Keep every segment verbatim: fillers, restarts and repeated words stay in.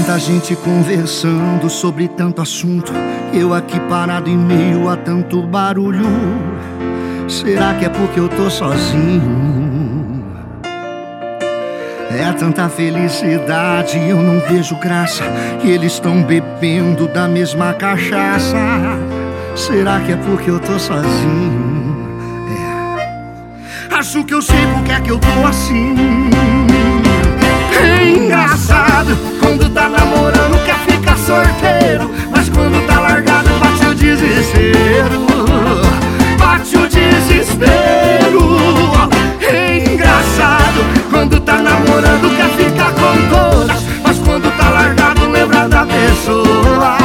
tanta gente conversando sobre tanto assunto, eu aqui parado em meio a tanto barulho. Será que é porque eu tô sozinho? É tanta felicidade, eu não vejo graça, e eles estão bebendo da mesma cachaça. Será que é porque eu tô sozinho? É. Acho que eu sei porque é que eu tô assim. É engraçado, quando tá namorando quer ficar sorteiro, mas quando tá largado bate o desespero. Bate o desespero. É engraçado, quando tá namorando quer ficar com todas, mas quando tá largado lembra da pessoa.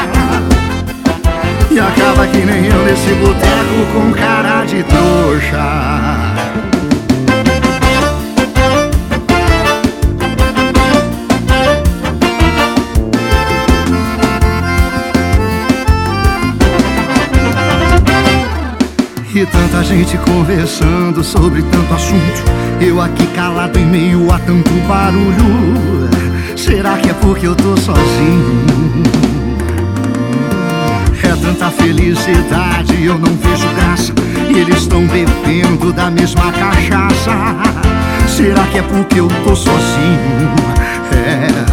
E acaba que nem eu nesse boteco com cara de trouxa. E tanta gente conversando sobre tanto assunto, eu aqui calado em meio a tanto barulho. Será que é porque eu tô sozinho? É tanta felicidade, eu não vejo graça, e eles estão bebendo da mesma cachaça. Será que é porque eu tô sozinho? É.